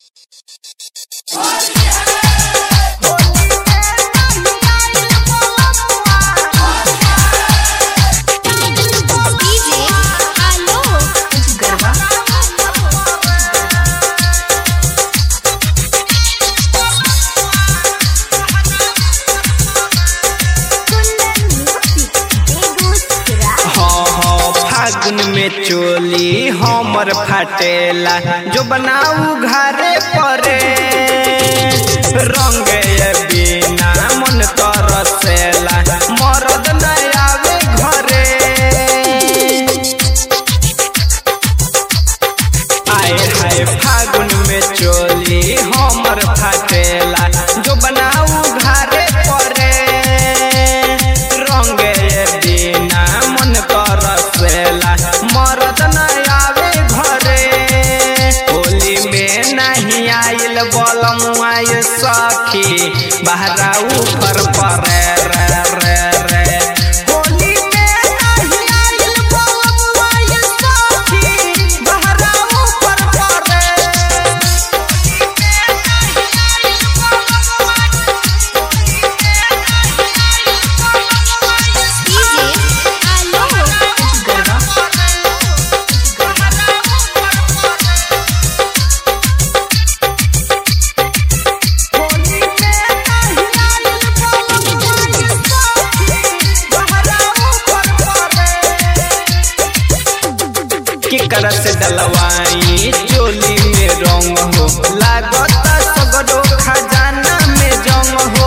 फागुन में चोली हमर फाटेला जो बनाऊ घरे परे रंग बिना मन तरसेला मरद न आवे घरे आए हाय फागुन में चोली हमर फाटेला जो बनाऊ घरे परे रंग बिना मन तरसेला मरद न आवे घरे होली में नहीं आइल बलम आय सखी बहरा ऊपर परे रे रे रे होली में नहीं आइल बलम आय सखी बहरा ऊपर परे केकरा से डलवाई चोली में रंग हो लागता सगरो खजाना में जंग हो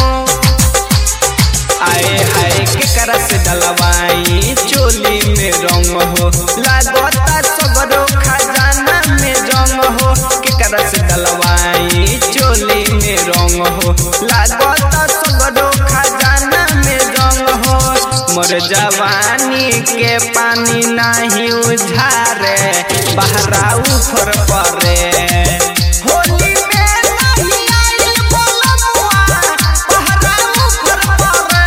आए हाय केकरा से डलवाई चोली में रंग हो लागता सगरो खजाना में जंग हो केकरा से डलवाई चोली में रंग हो लागता सगरो खजाना में जंग हो मोर जवानी के पानी नहीं उझारे बहरा ऊपर परे होली में नहीं आइल बलमुआ बहरा ऊपर परे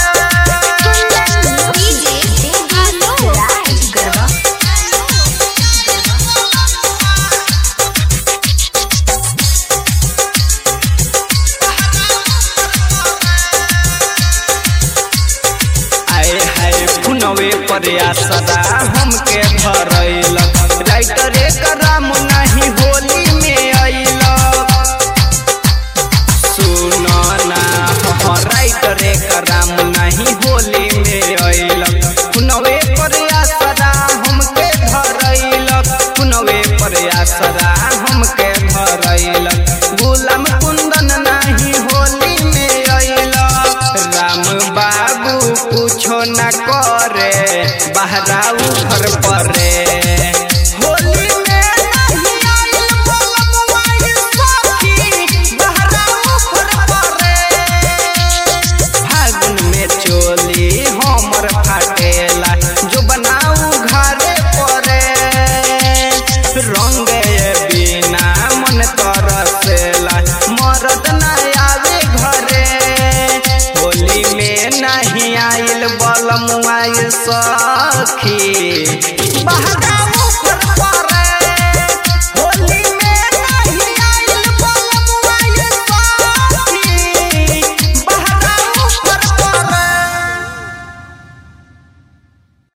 आए हाय फुनवे पर आसरा हमके धरैलक राइटर कराम नहीं होली में अइलक सुन ना हो राइटर कराम नहीं होली में अइलक फुनवे पर आसरा हमके धरैलक फुनवे पर आसरा हमके धरैलक गुलाम कुंदन नहीं होली में अइलक राम बाबू कुछो न करे बहरा ऊपर परे होली में नहीं आइल बलमुआ सखी बहरा ऊपर परे फागुन में चोली हमर फाटेला जो बनाऊ घरे परे रंग बिना मन तरसेला मरद न आवे घरे होली में नहीं आइल बलमुआ सखी बहरा